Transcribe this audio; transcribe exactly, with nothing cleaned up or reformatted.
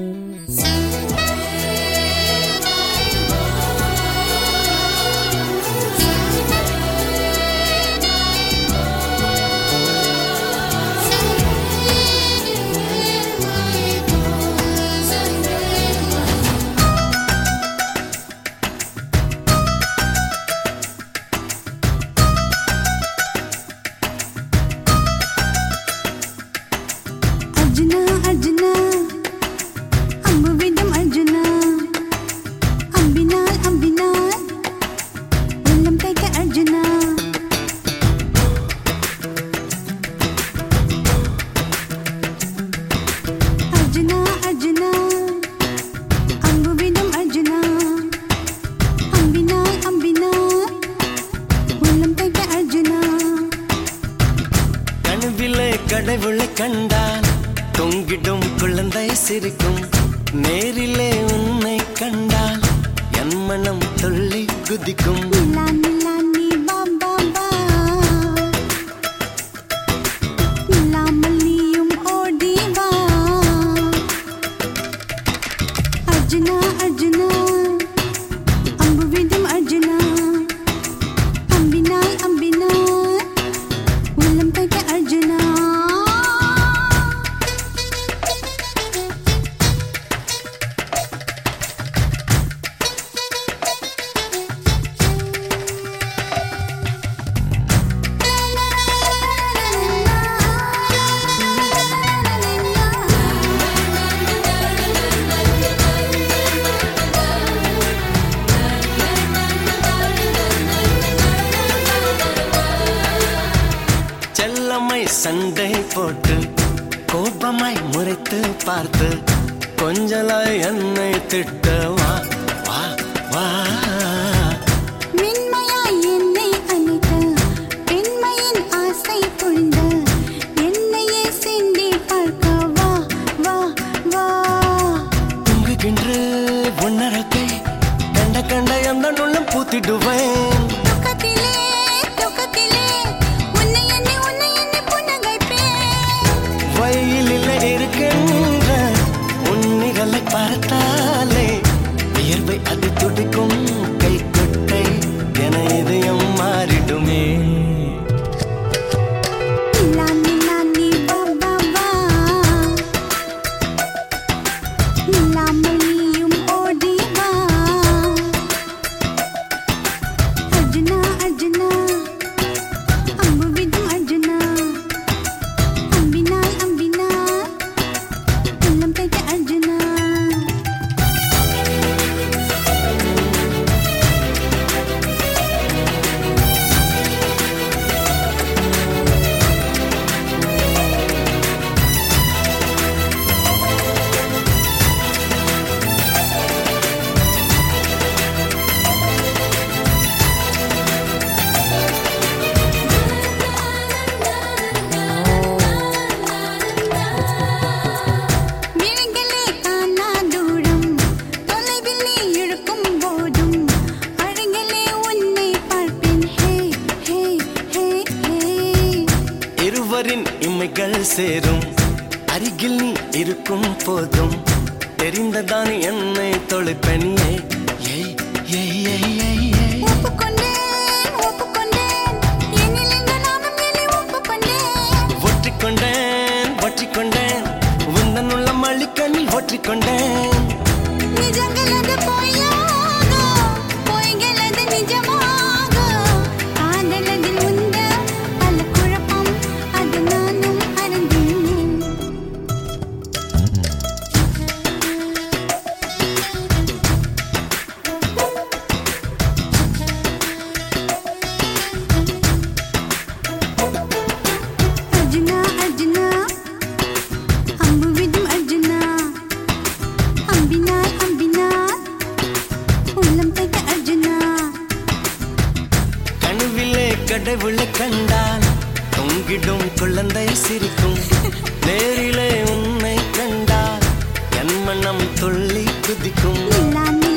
கடவுளை கண்டால் தொங்கிடும் குழந்தை சிரிக்கும் நேரிலே உன்னை கண்டால் என் மனம் துள்ளி குதிக்கும் நீயும் ஓடி வா அர்ஜுனா அர்ஜுனா அம்பு விடும் அர்ஜுனா அம்பினால் அம்பினால் உள்ளம் தைக்க அர்ஜுனா சண்டை போட்டு கோபமாய் முறைத்து பார்த்து கொஞ்சலாய் என்னை திட்ட வா வா வா மென்மையாய் என்னை அணைத்த பெண்மையின் ஆசை பொழிந்த என்னையே சிந்தி பார்க்க வா வா வா தூங்குகின்ற உன்னரத்தை கண்ட கண்ட எந்த நுள்ளம் பூத்திடுவேன் இருக்கின்ற உன்னிகளை பார்த்தாலே வியர்வை அது துடிக்கும் கை கொட்டை என இதயம் மாறிடுமே நீயும் ஓடி வா அர்ஜுனா அர்ஜுனா அம்பு விடும் அர்ஜுனா அம்பினால் அம்பினால் உள்ளம் தைக்க அர்ஜுனா இருவரின் இமைகள் சேரும் அருகில் நீ இருக்கும் போதும் தெரிந்ததான் என்னை தொலைப்பனியே ஏய் ஏய் ஏய் ஏய் ஏய் ஒப்புக்கொண்டேன் ஒப்புக்கொண்டேன் என்னில் இந்த நாமம் என்னை ஒப்புக்கொண்டேன் ஒற்றிக்கொண்டேன் ஒற்றிக்கொண்டேன் உந்தன் உள்ள மளிக்கண்ணில் ஒற்றிக்கொண்டேன் நிஜங்கள் அது பொய்யாக பொய்கள் அது நிஜமாக காதலதில் உந்த பல குழப்பம் அது நானும் அறிந்தேன் அர்ஜுனா அர்ஜுனா அம்பு விடும் அர்ஜுனா அம்பினால் அம்பினால் உள்ளம் தைக்க அர்ஜுனா கனவிலே கடவுளை கண்டால் தொங்கிடும் குழந்தை சிரிக்கும் நேரிலே உன்னை கண்டால் என் மனம் துள்ளி குதிக்கும் நீ